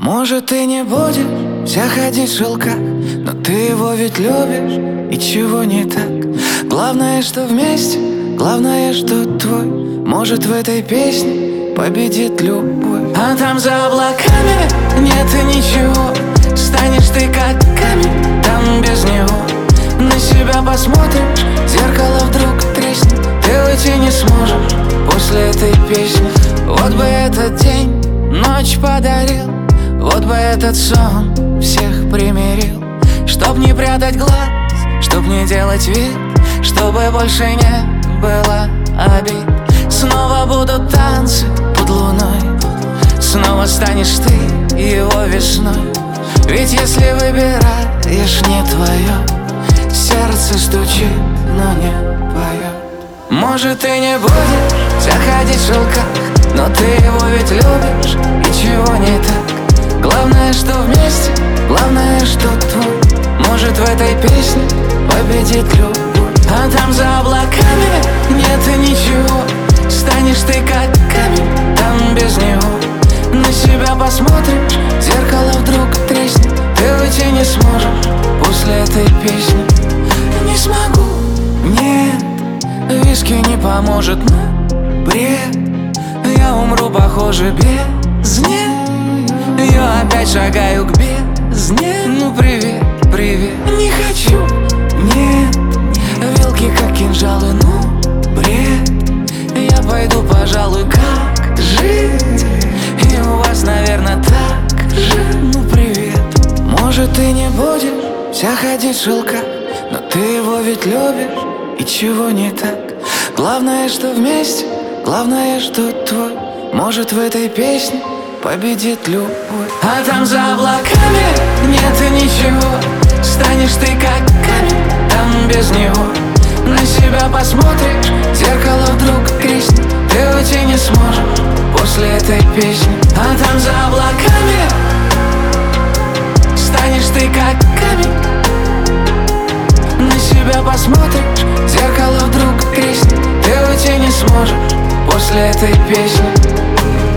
Может, ты не будешь вся ходить в шелках, но ты его ведь любишь, и чего не так? Главное, что вместе, главное, что твой. Может, в этой песне победит любовь. А там за облаками нет и ничего. Станешь ты как камень, там без него. На себя посмотришь, зеркало вдруг треснет. Ты уйти не сможешь после этой песни. Вот бы этот день ночь подарил, вот бы этот сон всех примирил. Чтоб не прятать глаз, чтоб не делать вид, чтобы больше не было обид. Снова будут танцы под луной, снова станешь ты его весной. Ведь если выбираешь не твое, сердце стучит, но не поет. Может, ты не будешь заходить в шелках, но ты его ведь любишь, и чего не так? Главное, что вместе, главное, что твой. Может, в этой песне победит любовь. А там за облаками нет и ничего. Станешь ты как камень, там без него. На себя посмотришь, зеркало вдруг треснет. Ты уйти не сможешь после этой песни. Не смогу, нет, виски не поможет, но бред. Я умру, похоже, без нет. Я опять шагаю к бездне. Ну привет, привет. Не хочу, нет, вилки как кинжалы, ну бред. Я пойду, пожалуй, как жить. И у вас, наверное, так же. Ну привет. Может, ты не будешь вся ходить в шелках, но ты его ведь любишь, и чего не так? Главное, что вместе, главное, что твой. Может, в этой песне победит любовь. А там за облаками нет и ничего. Станешь ты как камень, там без него. На себя посмотришь, зеркало вдруг треснет. Ты уйти не сможешь после этой песни. А там за облаками станешь ты как камень. На себя посмотришь, зеркало вдруг треснет. Ты уйти не сможешь после этой песни.